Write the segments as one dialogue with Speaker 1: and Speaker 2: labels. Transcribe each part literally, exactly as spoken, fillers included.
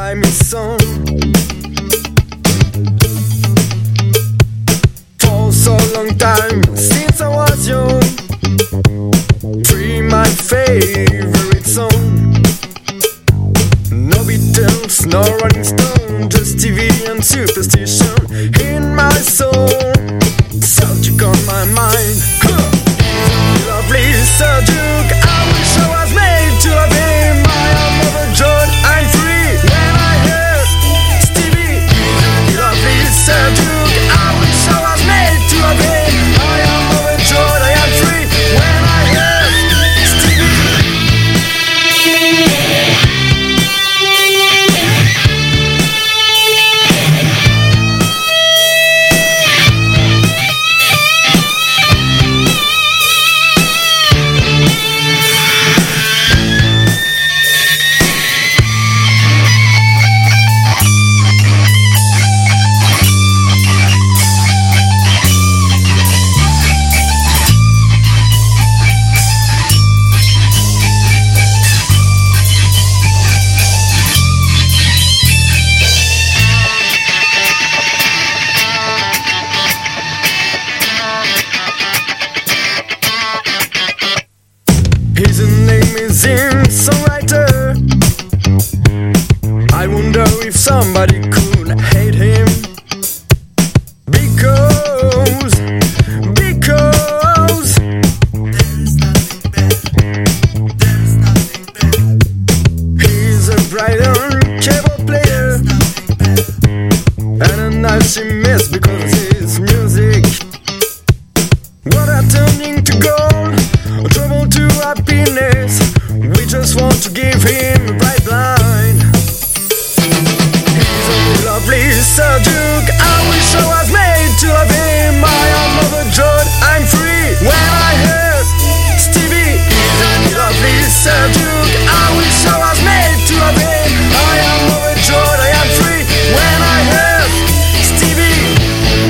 Speaker 1: by me song. For so long time since I was young, dream my favorite song. No Beatles, no Rolling Stone, just T V and superstition in my soul. Subject on my mind, huh. Lovely subject, I wish I was made to love him. I am overjoyed, I'm free when I hear Stevie. Lovely subject, I wish I was made to love him. I am overjoyed, I am free when I hear Stevie. His name is in songwriter. I wonder if somebody could hate him. Because, because there's nothing better, there's nothing better. He's a bright and cable player, and a night she missed because of his music. What are turning to gold, trouble to happiness. We just want to give him a bright line. He's a lovely subject, I wish I was made to love him. I am overjoyed, I'm free when I hear Stevie. He's a lovely subject, I wish I was made to love him. I am overjoyed, I am free when I hear Stevie.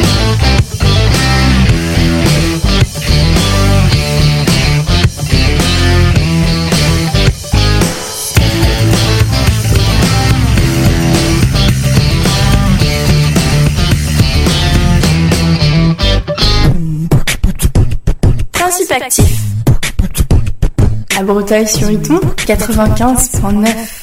Speaker 2: Principe actif. À Breteuil-sur-Iton, quatre-vingt-quinze virgule neuf.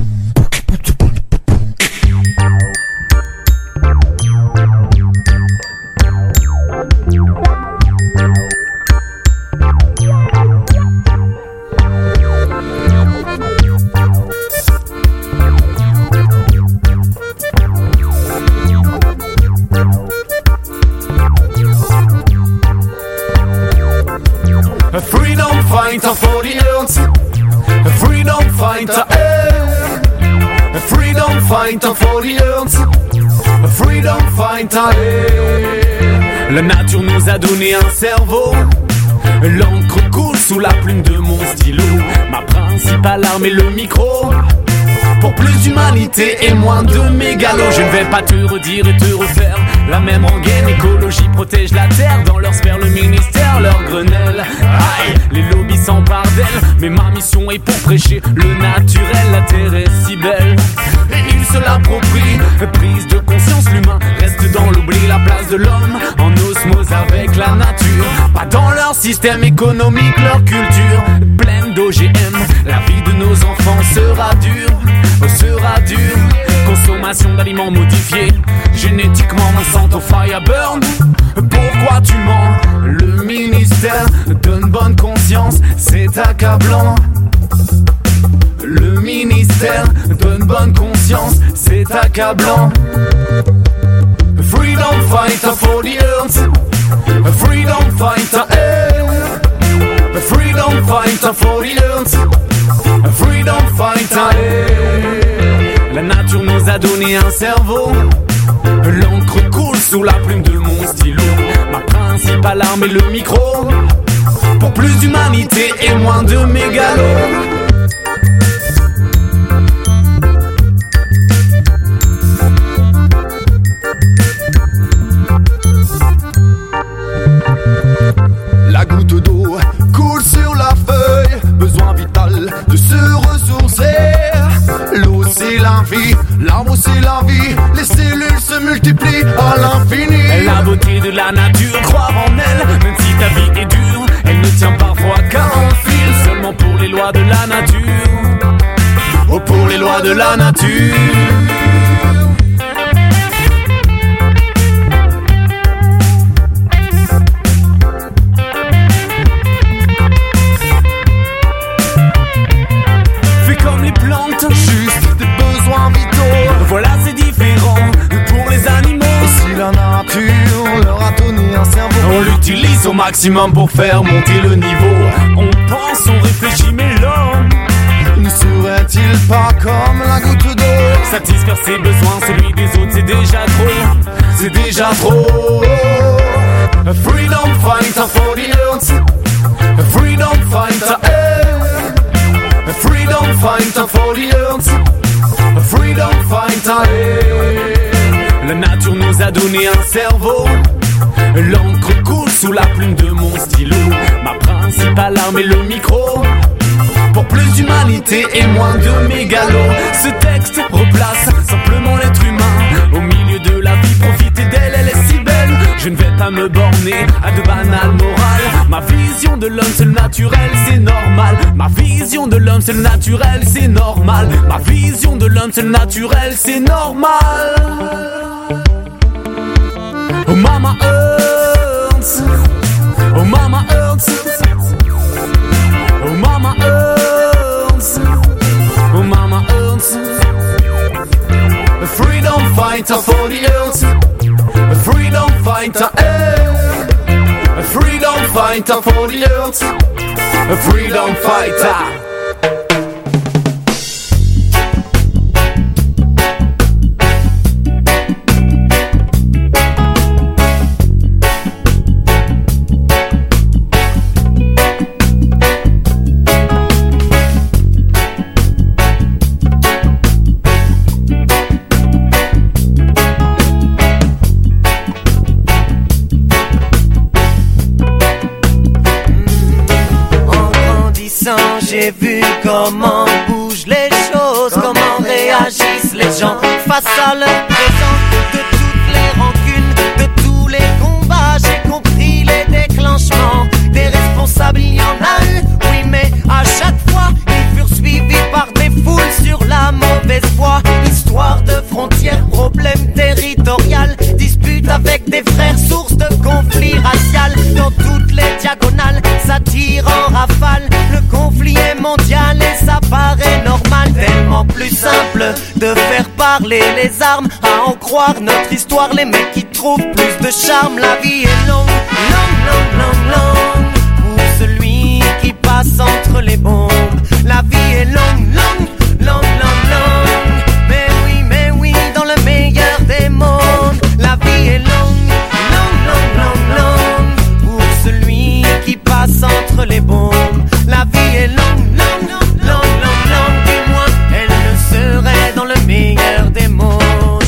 Speaker 3: A freedom fighter for the earth, a freedom fighter, eh. A freedom fighter for the earth, a freedom fighter, eh. La nature nous a donné un cerveau, l'encre coule sous la plume de mon stylo. Ma principale arme est le micro. Pour plus d'humanité et moins de mégalos. Je ne vais pas te redire et te refaire la même rengaine. Écologie protège la terre, dans leur sphère le ministère, leur grenelle. Aïe, les lobbies s'emparent d'elle, mais ma mission est pour prêcher le naturel. La terre est si belle et ils se l'approprient. Prise de conscience, l'humain reste dans l'oubli. La place de l'homme en osmose avec la nature. Pas dans leur système économique, leur culture pleine d'O G M. La vie de nos enfants sera dure, sera dure. Consommation d'aliments modifiés génétiquement, Monsanto Fireburn. Pourquoi tu mens? Le ministère donne bonne conscience, c'est accablant. Le ministère donne bonne conscience, c'est accablant. Freedom fighter for the earth, a freedom fighter, eh. A freedom fighter for the earth, a freedom fighter, eh. La nature nous a donné un cerveau, l'encre coule sous la plume de mon stylo. Ma principale arme est le micro. Pour plus d'humanité et moins de mégalos. La goutte d'eau coule sur la feuille, besoin vital de se ressourcer. L'eau c'est la vie, la c'est la vie. Les cellules se multiplient à l'infini.
Speaker 4: La beauté de la nature, croire en elle, même si ta vie est dure, elle ne tient parfois qu'à un fil. Seulement pour les lois de la nature. Oh, pour les lois de la nature. Fais comme les plantes,
Speaker 3: Juste des besoins vitaux.
Speaker 4: voilà c'est différent pour les animaux.
Speaker 3: Si la nature leur a donné un cerveau,
Speaker 4: On l'utilise au maximum pour faire monter le niveau. On pense, on réfléchit, mais l'homme
Speaker 3: ne serait-il pas comme la goutte d'eau?
Speaker 4: satisfaire ses besoins, celui des autres, c'est déjà trop.
Speaker 3: C'est déjà trop.
Speaker 4: A freedom fighter for the earth. A freedom fighter, eh. A freedom fighter for the earth. A freedom fighter, eh. La nature nous a donné un cerveau. L'encre coule sous la plume de mon stylo. Ma principale arme est le micro. Pour plus d'humanité et moins de mégalos. Ce texte replace simplement l'être humain au milieu de la vie, profiter d'elle, elle est si belle. Je ne vais pas me borner à de banales morales. Ma vision de l'homme c'est le naturel, c'est normal. Ma vision de l'homme c'est le naturel, c'est normal. Ma vision de l'homme c'est le naturel, c'est normal. Oh mama Earth, oh mama Earth, oh mama Earth, oh mama Earth. A freedom fighter for the earth. A freedom fighter, eh. A freedom fighter for the earth. A freedom fighter.
Speaker 5: J'ai vu comment bougent les choses, comment réagissent les gens face à leur présent. De toutes les rancunes, de tous les combats, j'ai compris les déclenchements. Des responsables, il y en a eu, oui, mais à chaque fois, ils furent suivis par des foules sur la mauvaise voie. Histoire de frontières, problèmes territorial, disputes avec des frères, source de conflits racial. Dans toutes les diagonales, ça tire en rafale. Le conflit est mondial et ça paraît normal. Tellement plus simple de faire parler les armes. À en croire notre histoire, les mecs qui trouvent plus de charme. La vie est longue, longue, longue, longue, longue pour celui qui passe entre les bombes. La vie est longue, longue, longue, longue, longue. Mais oui, mais oui, dans le meilleur des mondes. La vie est longue, longue, longue, longue, longue pour celui qui passe entre les bombes. La vie est longue, longue, longue, longue, longue, du moins elle le serait dans le meilleur des mondes.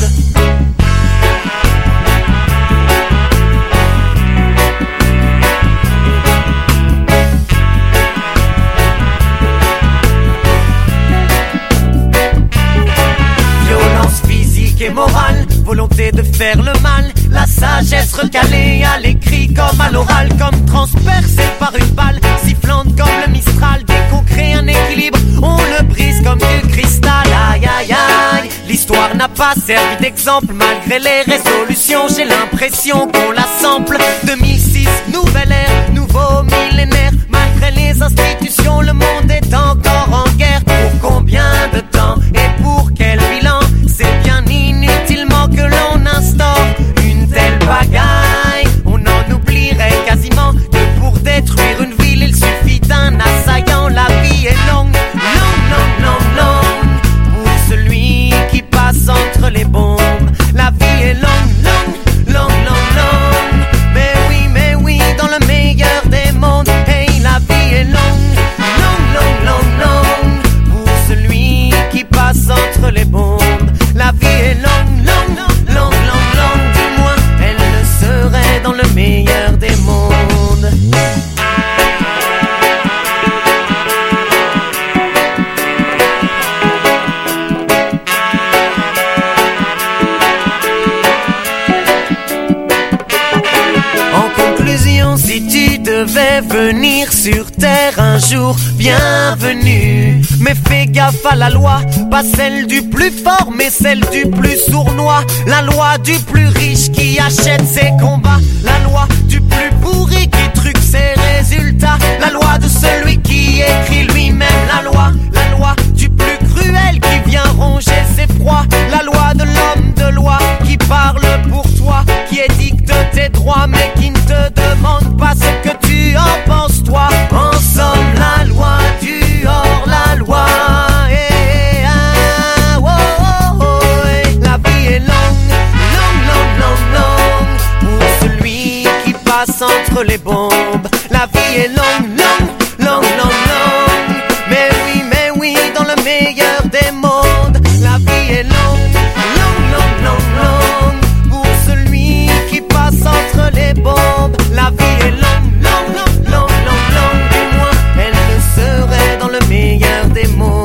Speaker 5: Violence physique et morale, volonté de faire le mal, la sagesse recalée à l'écrit comme à l'oral, comme transpercée par une balle sifflante comme le Mistral. Dès qu'on crée un équilibre, on le brise comme du cristal. Aïe aïe aïe, l'histoire n'a pas servi d'exemple malgré les résolutions. J'ai l'impression qu'on la sample. deux mille six, nouvelle ère, nouveau millénaire. Malgré les institutions, le monde est encore en guerre. Pour combien de temps et pour quel bilan? C'est bien inutilement que l'on instaure une telle bagaille. On en oublierait quasiment que pour détruire une ville, il suffit d'un assaillant. La vie est longue, longue, longue, longue, longue pour celui qui passe entre les bombes. La vie est longue, longue, longue, longue, longue. Mais oui, mais oui, dans le meilleur des mondes. Hey, venir sur terre un jour, bienvenue. Mais fais gaffe à la loi, pas celle du plus fort, mais celle du plus sournois. La loi du plus riche qui achète ses combats. La loi du plus bourré qui truque ses résultats. La loi de celui qui écrit lui-même la loi. La loi du plus cruel qui vient ronger ses proies. La loi de l'homme de loi qui parle pour toi, qui édicte tes droits mais qui ne te demande pas ce que tu en penses toi. En somme, la loi du hors-la-loi. Eh, ah, oh, oh, oh, eh. La vie est longue, longue, longue, longue, longue pour celui qui passe entre les bombes. La vie est longue, longue, longue, longue, longue. Mais oui, mais oui, dans le meilleur des mondes. La vie est longue, longue, longue, longue, longue pour celui qui passe entre les bombes. La vie est longue, longue, longue, longue, longue, longue. Du moins, elle le serait dans le meilleur des mondes.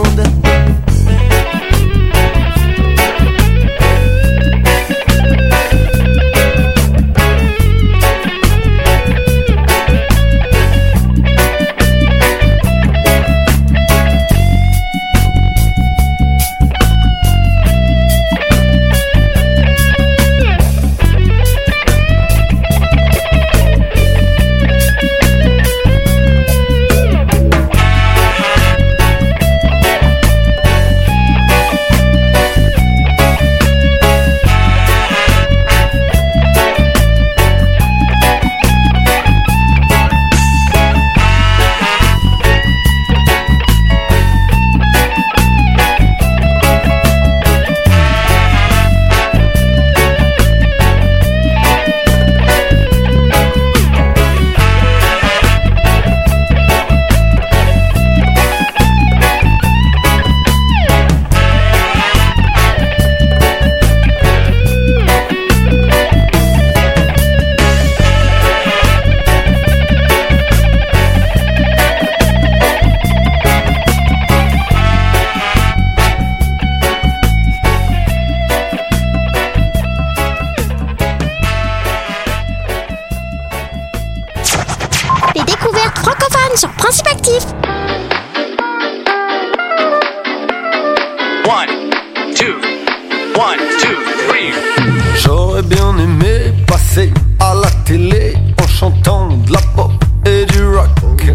Speaker 1: J'aurais bien aimé passer à la télé en chantant de la pop et du rock.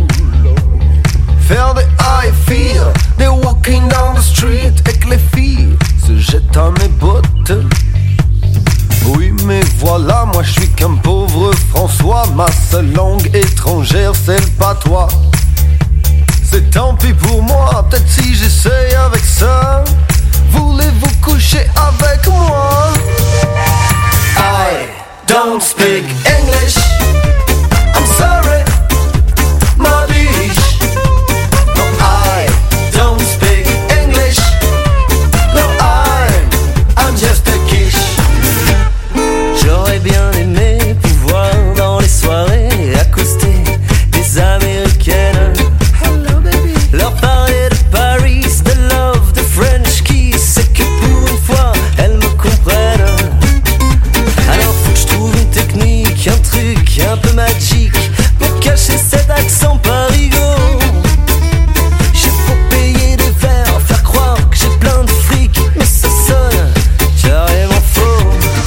Speaker 1: Faire des high feet, des walking down the street et que les filles se jettent à mes bottes. Oui mais voilà, moi je suis qu'un pauvre François. Ma seule langue étrangère c'est le patois. C'est tant pis pour moi, peut-être si j'essaye avec ça. Voulez-vous coucher avec moi? I don't speak English. I'm sorry, my bitch. No, I don't speak English. No, I'm, I'm just a quiche.
Speaker 5: J'aurais bien aimé pouvoir dans les soirées accoster des Américaines. Hello baby. Leur parler de Paris, de love, de French kiss. C'est que pour une fois elles me comprennent. Alors faut que je trouve une technique, un truc un peu magique pour cacher cet accent parigo. J'ai faut payer des verres, faire croire que j'ai plein de fric, mais ça sonne carrément faux.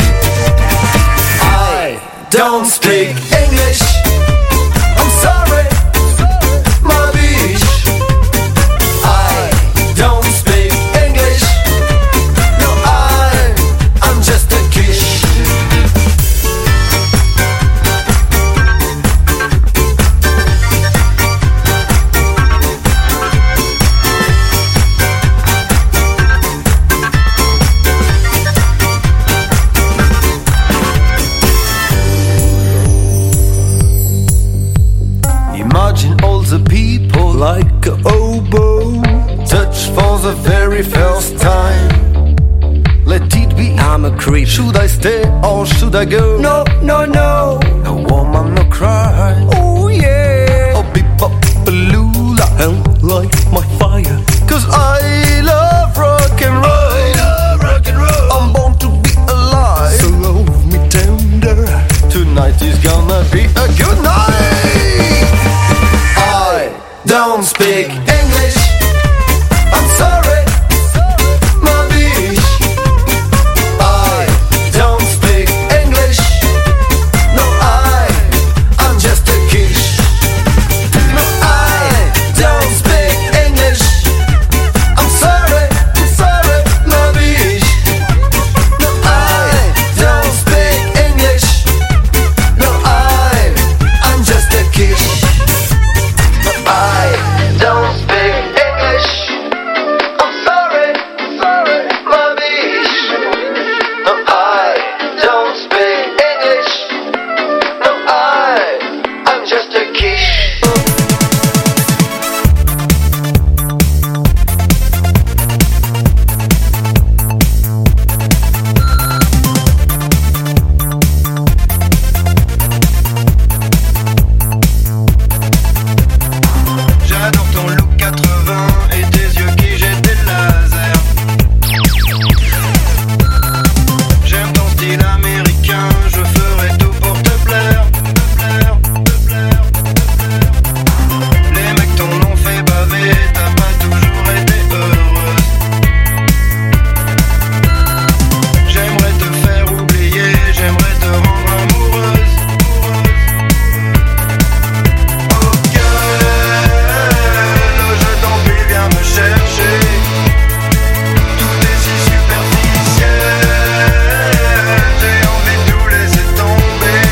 Speaker 1: I don't speak English. I'm sorry, my bitch. I don't speak English. No, I'm, I'm just a quiche. Imagine all the people like a oboe, touch for the very first time. Let it be.
Speaker 5: I'm a creep.
Speaker 1: Should I stay or should I go?
Speaker 5: No, no, no.
Speaker 1: A woman no cry.
Speaker 5: Oh yeah.
Speaker 1: Oh beep-up-a-lula.
Speaker 5: And light my fire.
Speaker 1: Cause I love rock and roll. I love rock and roll. I'm born to be alive.
Speaker 5: So love me tender.
Speaker 1: Tonight is gonna be a good night.
Speaker 3: don't speak English. I'm sorry, ma biche. I don't speak English. No, I, I'm just a quiche. No, I don't speak English. I'm sorry, I'm sorry, ma biche. No, I don't speak English. No, I, I'm just a quiche. No, I don't speak English. I'm sorry, sorry, ma biche. No, I don't speak English. No, I, I'm just a quiche. J'adore ton look quatre-vingts et tes yeux qui jettent des lasers. J'aime ton style américain, je ferai tout pour te plaire, te plaire, te plaire, te plaire. Les mecs t'en ont fait baver, t'as pas toujours été heureuse. J'aimerais te faire oublier, j'aimerais te rendre amoureuse. Oh girl, je t'en prie, viens me chercher. Tout est si superficiel, j'ai envie de tout laisser tomber.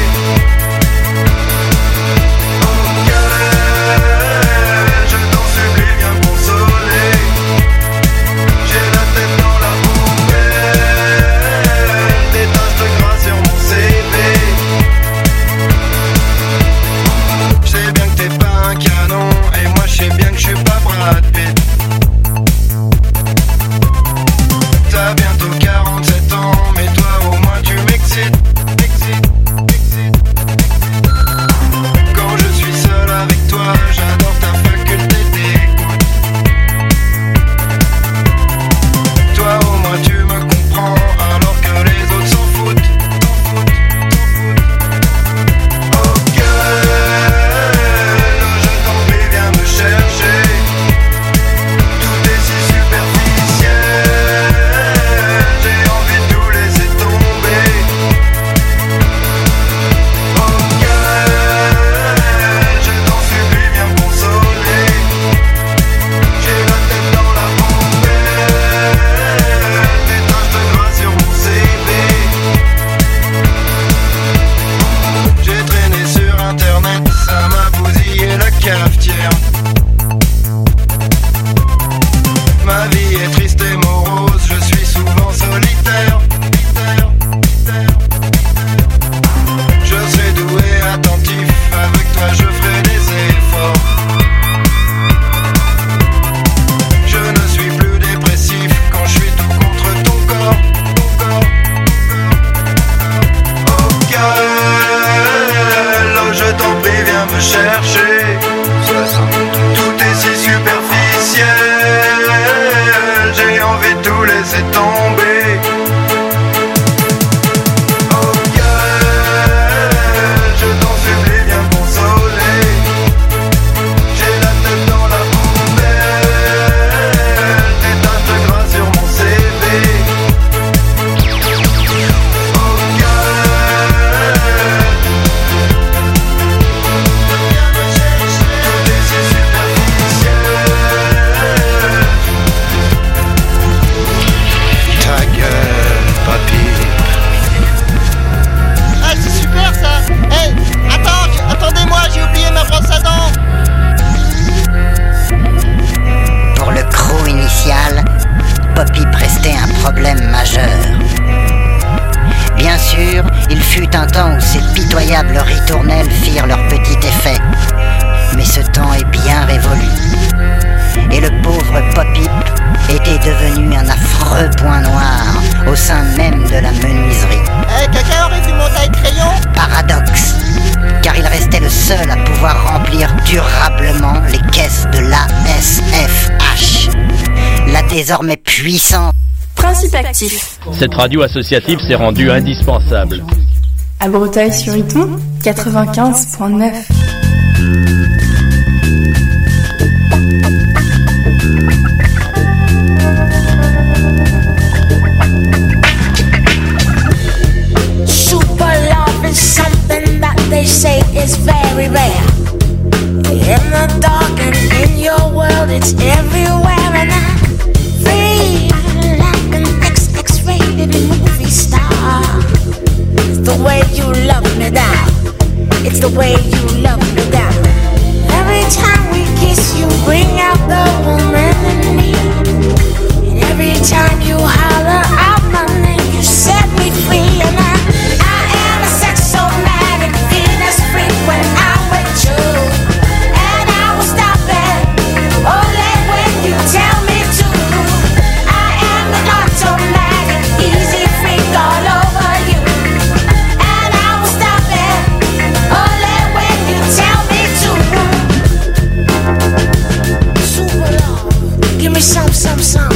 Speaker 3: Oh girl, je t'en supplie, viens me consoler. J'ai la tête dans la poubelle, des taches de gras sur mon C V. Je sais bien que t'es pas un canon, et moi je sais bien que je suis pas Brad Pitt. T'as bientôt quarante-sept ans, mais toi au moins tu m'excites, m'excites, m'excites. Quand je suis seul avec toi, j'adore ta faculté d'écoute. Toi au moins tu me comprends, alors que les autres s'en foutent, s'en foutent, s'en foutent. Oh girl, je t'en prie, viens me chercher. Tout est si superficiel, j'ai envie de tout laisser tomber. Oh girl, je t'en supplie, viens me consoler. J'ai la tête dans la poubelle, des taches de gras sur mon C V. J'ai traîné sur internet, ça m'a bousillé la cafetière. Ma vie est triste et morose, je suis souvent solitaire. Solitaire, solitaire, solitaire. Je serai doux et attentif, avec toi je ferai des efforts. Je ne suis plus dépressif quand je suis tout contre ton corps, ton corps, ton corps. Oh girl, oh, je t'en prie, viens me chercher. Tout est si superficiel, j'ai envie de tout laisser tomber. Oh girl, je t'en supplie, viens me consoler. J'ai la tête dans la poubelle, des taches de gras sur mon C V. Oh girl, viens me chercher. Tout est si superficiel. Ta gueule, papy.
Speaker 5: Ah, c'est super ça. Hey, attends, j- attendez-moi, j'ai oublié ma brosse à dents.
Speaker 6: Pour le crew initial, Poppy prestait un problème majeur. Bien sûr, il fut un temps où ces pitoyables ritournelles firent leur petit effet. Mais ce temps est bien révolu. Et le pauvre Poppy était devenu un affreux point noir au sein même de la menuiserie.
Speaker 5: Eh, quelqu'un aurait vu mon taille-crayon?
Speaker 6: Paradoxe, car il restait le seul à pouvoir remplir durablement les caisses de l'A S F H, la désormais puissante.
Speaker 2: Principe actif.
Speaker 7: Cette radio associative s'est rendue indispensable.
Speaker 2: À Breteuil-sur-Iton, quatre-vingt-quinze point neuf.
Speaker 8: it's everywhere, and I feel like an X X-rated movie star. It's the way you love me down. It's the way you love me down. Every time we kiss, you bring out the woman in me. And every time you holler out my name, you set me free. And I, I am a sexomatic Venus freak when I'm with you. And I will stop it only when you tell me to. I am an automatic easy freak all over you. And I will stop it only when you tell me to. Super love, give me some, some, some.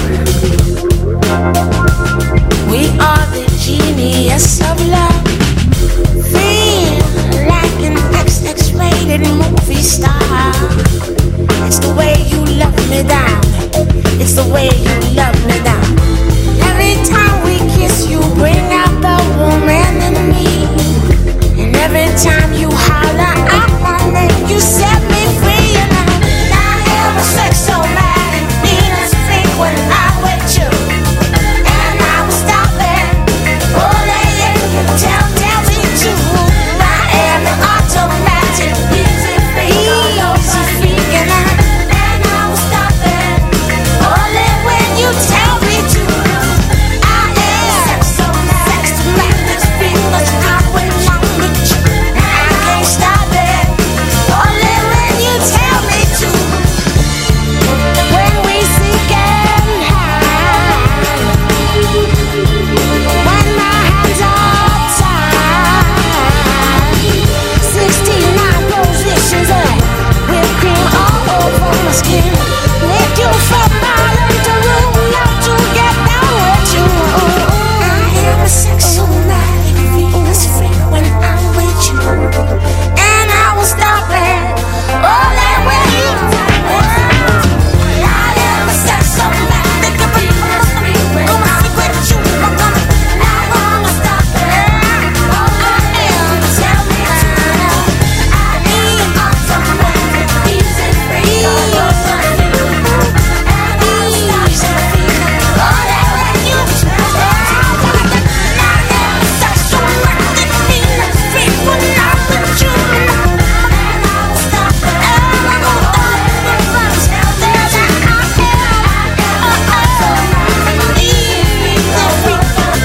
Speaker 8: We are the genius of love. Feel like an X X-rated movie star. It's the way you love me down. It's the way you love me down. Every time we kiss, you bring out the woman in me. And every time you holler out my name, you set me free. And I, I am a sexomatic Venus freak when I'm with you. And I will stop it only if you tell, tell me to. I am an automatic easy freak, easy freak, and I, and I will stop it only when you tell me to. I am sexomatic freak, 'cause I'm with you. I can't stop it only when you tell me to. When we sink and high, when my hands are tied, sixty-nine positions of whipped cream all over my skin. Make you from bottom to room, not to get down with you. I am a sexomatic Venus freak when I'm with you. And I will stop it only when you tell me. I am a sexomatic Venus freak when I'm with you. I'm gonna, I wanna stop it. I am, tell me to. I need automatic easy free. And easy free. Only when you tell me. I am a sexomatic Venus freak when I'm with you. And I will stop it. And I'm gonna stop it when I tell me that I am automatic easy free.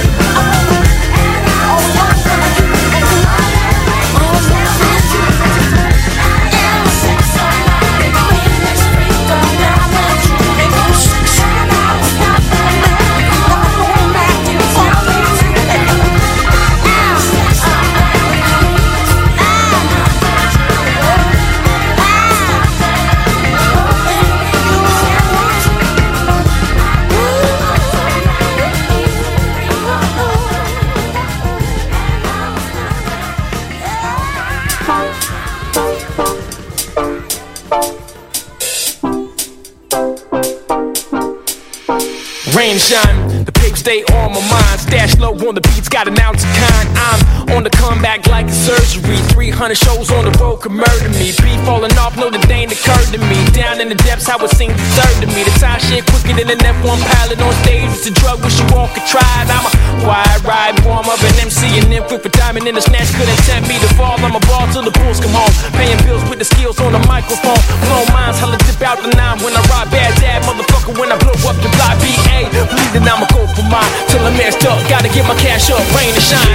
Speaker 9: Rain and shine, the paper stay on my mind. Stash low on the beats, got an ounce of kind. I'm on the comeback like a surgery. three hundred shows on the road could murder me. Beat falling off, no, the day ain't occurred to me. Down in the depths, I would sing the third to me. The time shit quicker than an F one pilot on stage. It's a drug, wish you all could try it. I'm a wide ride, warm up an M C and then flip a diamond in the snatch. Couldn't tempt me to fall, I'm a ball till the bulls come home. Paying bills with the skills on the microphone. Blow minds, hella dip out the nine when I ride bad dad, motherfucker, when I blow up the block. B A, believe that I'ma go for mine till I'm messed up. Gotta get my cash up, rain and shine.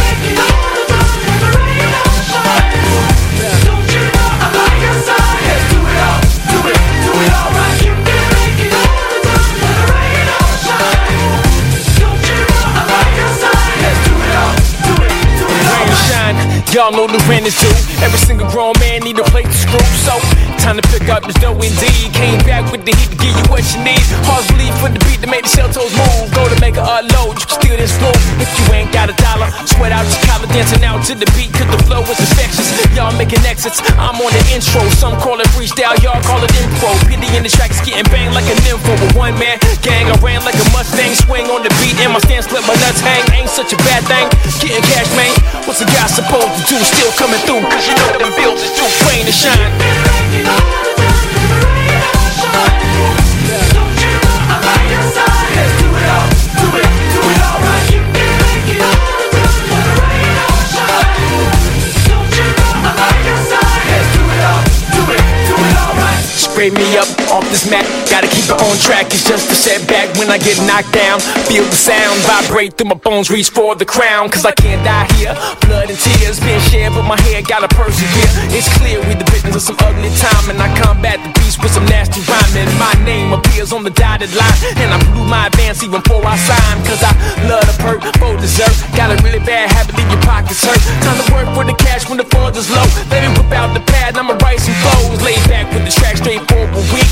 Speaker 9: Don't you know I'm by your side? Let's do it all, do it, do it all right. You can make it all the time, let the rain or shine. Don't you know I'm by your side? Let's do it all, do it, do it all right. Shine, y'all know the rent is due. Every single grown man need a plate to screw, so time to pick up this dough indeed. Came back with the heat to give you what you need. Hard belief for the beat to make the shell toes move. Go to make a unload, you can steal this flow. If you ain't got a dollar, sweat out your collar, dancing out to the beat, cause the flow is infectious. Y'all making exits, I'm on the intro. Some call it freestyle, y'all call it impro. Pity in the track is getting banged like a nympho. With one man gang, I ran like a Mustang. Swing on the beat and my stance split my nuts hang. Ain't such a bad thing, getting cash, man. What's a guy supposed to do? Still coming through, cause you know them bills is too rain to shine.
Speaker 10: Frame me up off this mat, gotta keep it on track. It's just a setback when I get knocked down. Feel the sound vibrate through my bones, reach for the crown. Cause I can't die here, blood and tears being shared, but my head gotta persevere. It's clear we the victims of some ugly time, and I combat the beast with some nasty rhyming. My name appears on the dotted line, and I blew my advance even before I signed. Cause I love the perk, for dessert. Got a really bad habit, leave your pockets hurt. Time to work for the cash when the funds is low. Let me whip out the pad, I'ma write some flows. Lay back with the track, straightforward. We